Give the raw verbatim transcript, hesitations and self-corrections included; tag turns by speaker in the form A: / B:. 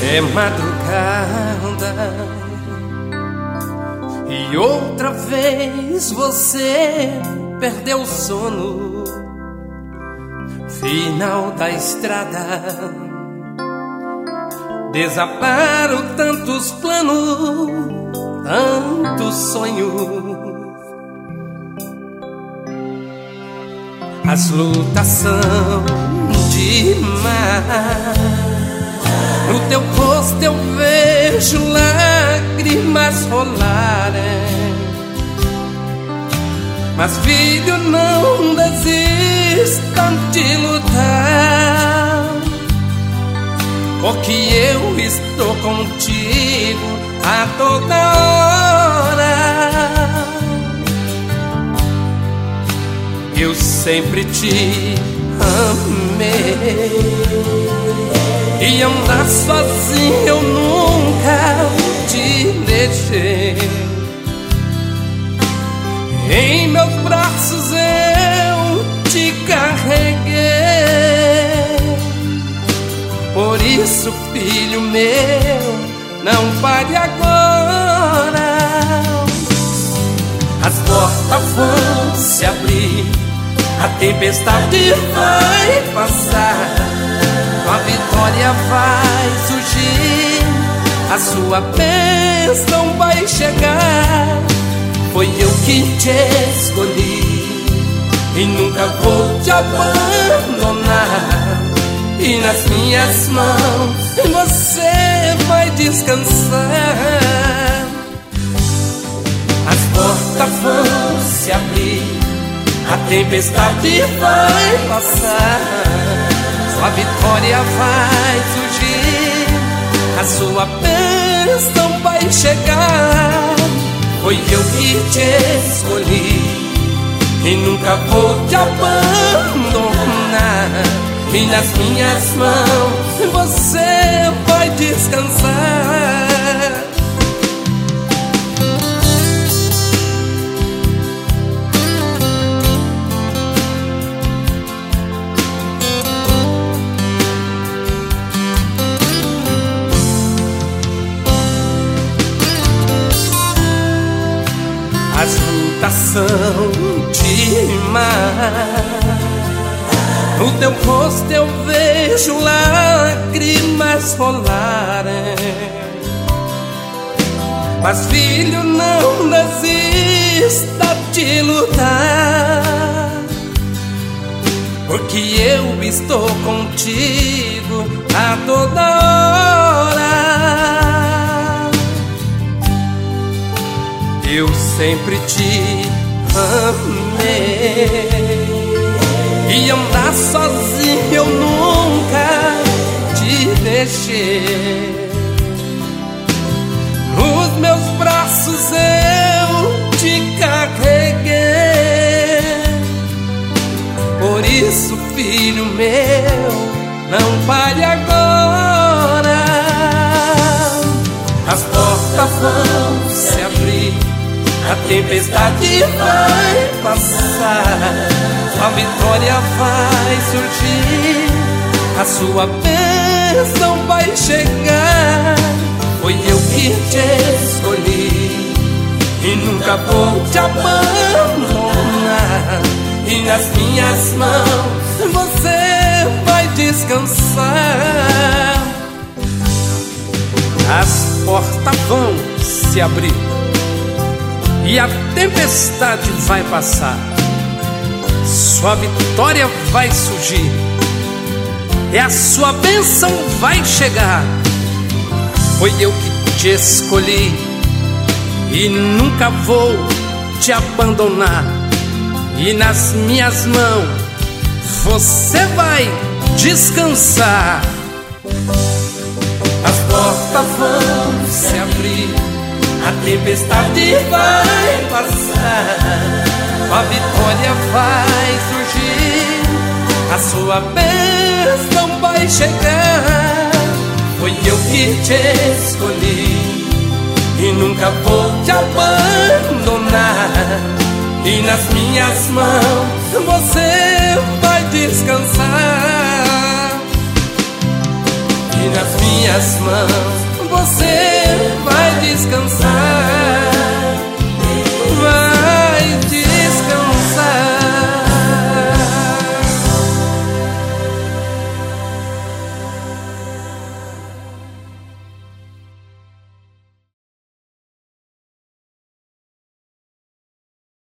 A: É madrugada e outra vez você perdeu o sono. Final da estrada, desabaram tantos planos, tantos sonhos. As lutas são demais. No teu rosto eu vejo lágrimas rolarem. Mas filho, não desista de lutar, porque eu estou contigo a toda hora. Eu sempre te amei, e andar sozinho eu nunca te deixei. Em meus braços eu te carreguei. Por isso, filho meu, não pare agora. As portas vão se abrir, a tempestade vai passar, a vitória vai surgir, a sua bênção vai chegar. Foi eu que te escolhi e nunca vou te abandonar. E nas minhas mãos você vai descansar. As portas vão se abrir, a tempestade vai passar, sua vitória vai surgir, a sua bênção vai chegar. Foi eu que te escolhi e nunca vou te abandonar. E nas minhas mãos você vai descansar. As lutas são demais. No teu rosto eu vejo lágrimas rolarem. Mas filho, não desista de lutar, porque eu estou contigo a toda hora. Eu sempre te amei, e andar sozinho eu nunca te deixei. Nos meus braços eu te carreguei. Por isso, filho meu, não pare agora. As portas vão se abrir, a tempestade vai passar, a vitória vai surgir, a sua bênção vai chegar. Foi eu que te escolhi e nunca vou te abandonar. E nas minhas mãos você vai descansar. As portas vão se abrir e a tempestade vai passar, sua vitória vai surgir e a sua bênção vai chegar. Foi eu que te escolhi e nunca vou te abandonar. E nas minhas mãos você vai descansar. As portas vão se abrir, a tempestade vai passar, a vitória vai surgir, a sua bênção vai chegar. Foi eu que te escolhi e nunca vou te abandonar. E nas minhas mãos você vai descansar. E nas minhas mãos. Você